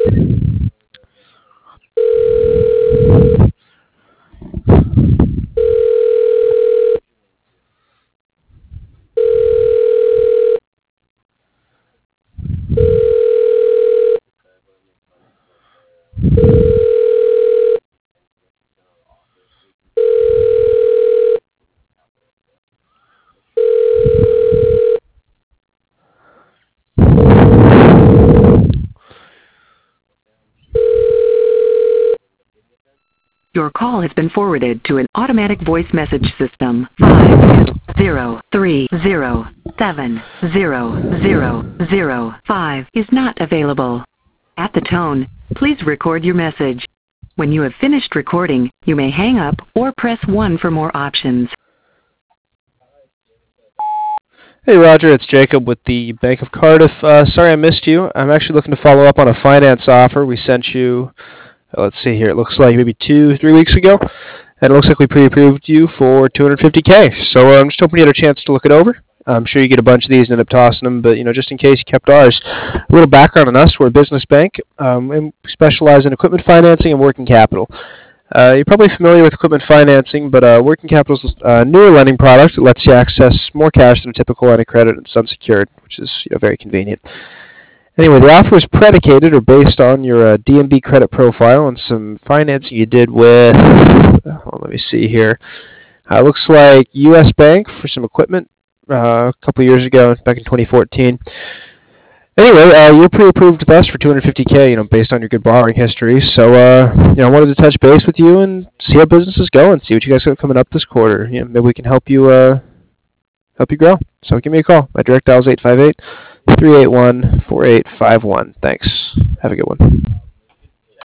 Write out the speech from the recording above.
Your call has been forwarded to an automatic voice message system. 503070005 is not available. At the tone, please record your message. When you have finished recording, you may hang up or press 1 for more options. Hey Roger, it's Jacob with the Bank of Cardiff. Sorry I missed you. I'm actually looking to follow up on a finance offer we sent you. Let's see here. It looks like maybe 2-3 weeks ago, and it looks like we pre-approved you for $250K. So I'm just hoping you had a chance to look it over. I'm sure you get a bunch of these and end up tossing them, but just in case you kept ours, a little background on us: we're a business bank, and we specialize in equipment financing and working capital. You're probably familiar with equipment financing, but working capital is a newer lending product that lets you access more cash than a typical line of credit, and it's unsecured, which is very convenient. Anyway, the offer is predicated or based on your DNB credit profile and some financing you did with, let me see here. Looks like U.S. Bank for some equipment a couple of years ago, back in 2014. Anyway, you're pre-approved with us for $250K, based on your good borrowing history. So, I wanted to touch base with you and see how business is going, see what you guys got coming up this quarter. Maybe we can help you grow. So give me a call. My direct dial is 858-381-4851. Thanks. Have a good one.